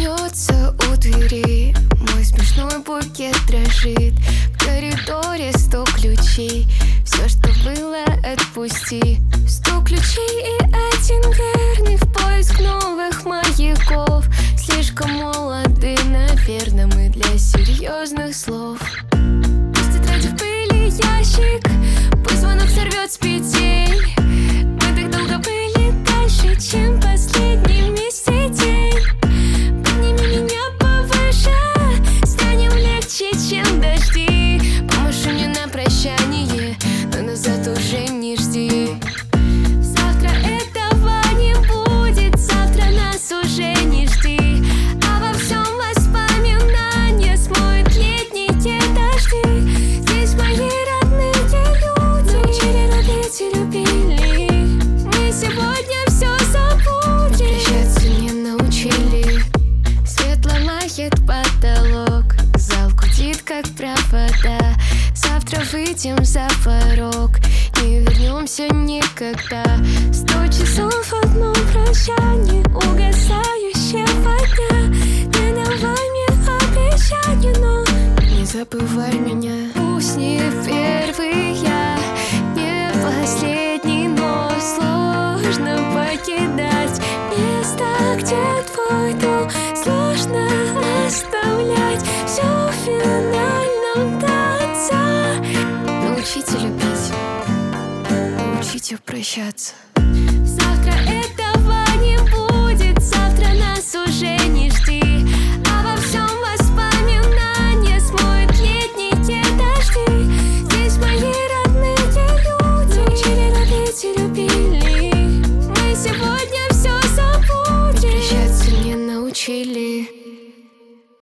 бьется у двери, мой смешной букет дрожит. В коридоре 100 ключей, все, что было, отпусти. 100 ключей и один верный в поиск новых маяков. Слишком молоды, наверное, мы для серьезных слов. Пусть тетради в пыли ящик, пусть звонок сорвет с петель. Мы так долго были дальше, чем последний вместе день. Подними меня повыше, станем легче, чем дожди. Помаши мне на прощание, но назад уже не жди. Завтра этого не будет, завтра нас уже не жди. А во всем воспоминания смоет летние дожди. Здесь мои родные люди научили любить и любили. Мы сегодня все забудем, прощаться не научили. Свет ломает потолок, зал гудит как провода. Завтра выйдем за порог, не вернемся никогда. 100 часов одно прощание угасающего дня. Не давай мне обещания, но не забывай меня. Пусть не первый я, не последний, но сложно покидать место, где твой дом. Сложно оставлять все в финальном танце. Научите любить, научите прощаться.